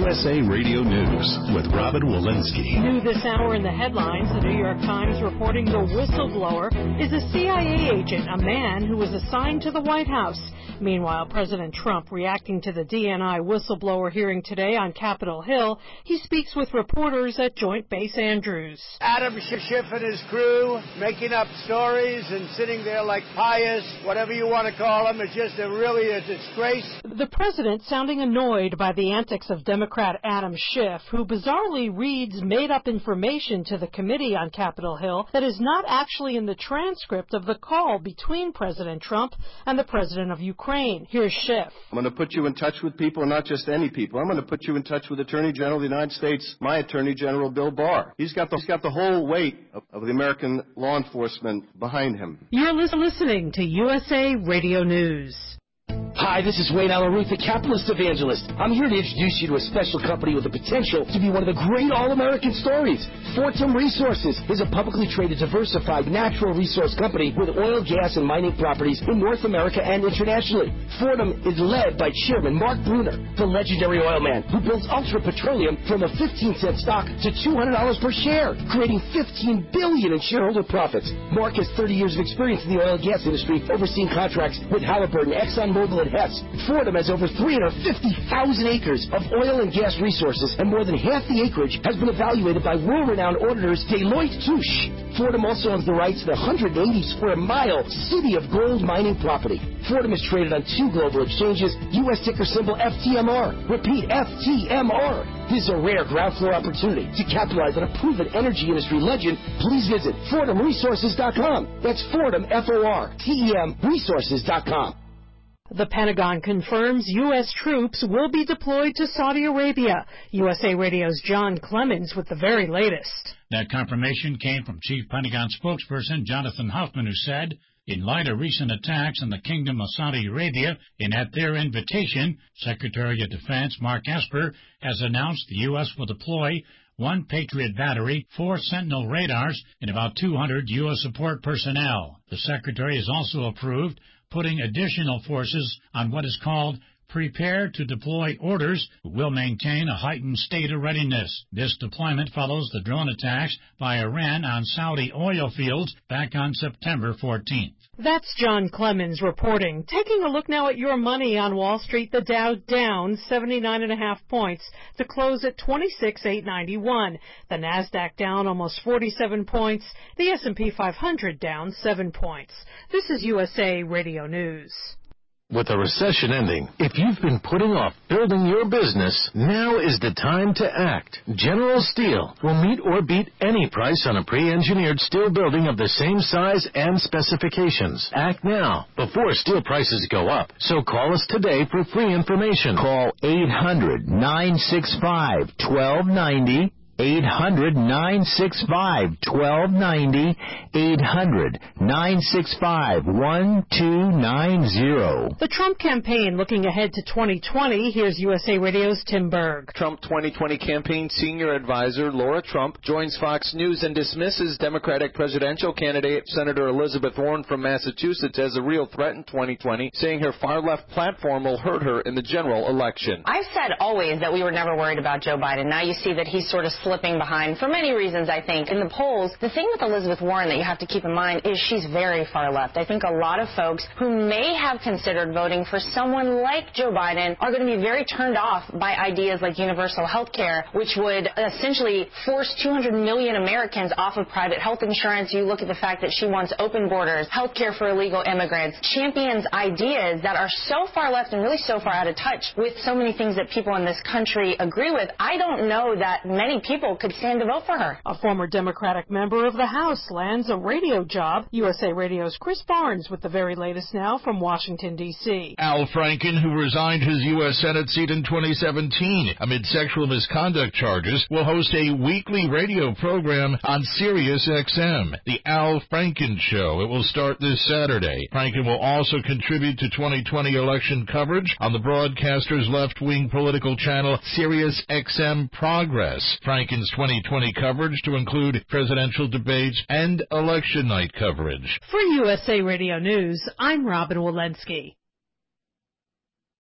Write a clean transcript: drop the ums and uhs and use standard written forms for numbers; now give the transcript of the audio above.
USA Radio News with Robin Walensky. New this hour in the headlines, the New York Times reporting the whistleblower is a CIA agent, a man who was assigned to the White House. Meanwhile, President Trump reacting to the DNI whistleblower hearing today on Capitol Hill. He speaks with reporters at Joint Base Andrews. Adam Schiff and his crew making up stories and sitting there like pious, whatever you want to call them. It's just really a disgrace. The president sounding annoyed by the antics of Democrat Adam Schiff, who bizarrely reads made-up information to the committee on Capitol Hill that is not actually in the transcript of the call between President Trump and the president of Ukraine. Here's Schiff. I'm going to put you in touch with people, not just any people. I'm going to put you in touch with Attorney General of the United States, my Attorney General, Bill Barr. He's got the whole weight of the American law enforcement behind him. You're listening to USA Radio News. Hi, this is Wayne Allen Ruth, the Capitalist Evangelist. I'm here to introduce you to a special company with the potential to be one of the great all-American stories. Fortum Resources is a publicly traded, diversified natural resource company with oil, gas, and mining properties in North America and internationally. Fortum is led by Chairman Mark Bruner, the legendary oil man who builds Ultra Petroleum from a 15-cent stock to $200 per share, creating $15 billion in shareholder profits. Mark has 30 years of experience in the oil and gas industry, overseeing contracts with Halliburton, ExxonMobil, and Hess. Fortum has over 350,000 acres of oil and gas resources, and more than half the acreage has been evaluated by world-renowned auditors Deloitte Touche. Fortum also owns the rights to the 180-square-mile City of Gold mining property. Fortum is traded on 2 global exchanges, U.S. ticker symbol FTMR. Repeat, FTMR. This is a rare ground floor opportunity to capitalize on a proven energy industry legend. Please visit FortumResources.com. That's Fortum, F-O-R-T-E-M, Resources.com. The Pentagon confirms U.S. troops will be deployed to Saudi Arabia. USA Radio's John Clemens with the very latest. That confirmation came from Chief Pentagon spokesperson Jonathan Hoffman, who said, in light of recent attacks in the Kingdom of Saudi Arabia, and at their invitation, Secretary of Defense Mark Esper has announced the U.S. will deploy 1 Patriot battery, 4 Sentinel radars, and about 200 U.S. support personnel. The Secretary has also approved putting additional forces on what is called prepare to deploy orders, will maintain a heightened state of readiness. This deployment follows the drone attacks by Iran on Saudi oil fields back on September 14th. That's John Clemens reporting. Taking a look now at your money on Wall Street, the Dow down 79.5 points to close at 26,891. The Nasdaq down almost 47 points. The S&P 500 down 7 points. This is USA Radio News. With the recession ending, if you've been putting off building your business, now is the time to act. General Steel will meet or beat any price on a pre-engineered steel building of the same size and specifications. Act now, before steel prices go up. So call us today for free information. Call 800-965-1290. 800-965-1290, 800-965-1290. The Trump campaign looking ahead to 2020. Here's USA Radio's Tim Berg. Trump 2020 campaign senior advisor Laura Trump joins Fox News and dismisses Democratic presidential candidate Senator Elizabeth Warren from Massachusetts as a real threat in 2020, saying her far-left platform will hurt her in the general election. I've said always that we were never worried about Joe Biden. Now you see that he's sort of slipping behind for many reasons, I think. In the polls, the thing with Elizabeth Warren that you have to keep in mind is she's very far left. I think a lot of folks who may have considered voting for someone like Joe Biden are going to be very turned off by ideas like universal health care, which would essentially force 200 million Americans off of private health insurance. You look at the fact that she wants open borders, health care for illegal immigrants, champions ideas that are so far left and really so far out of touch with so many things that people in this country agree with. I don't know that many people could stand to vote for her. A former Democratic member of the House lands a radio job. USA Radio's Chris Barnes with the very latest now from Washington, D.C. Al Franken, who resigned his U.S. Senate seat in 2017 amid sexual misconduct charges, will host a weekly radio program on Sirius XM, The Al Franken Show. It will start this Saturday. Franken will also contribute to 2020 election coverage on the broadcaster's left-wing political channel Sirius XM Progress. Franken's 2020 coverage to include presidential debates and election night coverage. For USA Radio News, I'm Robin Walensky.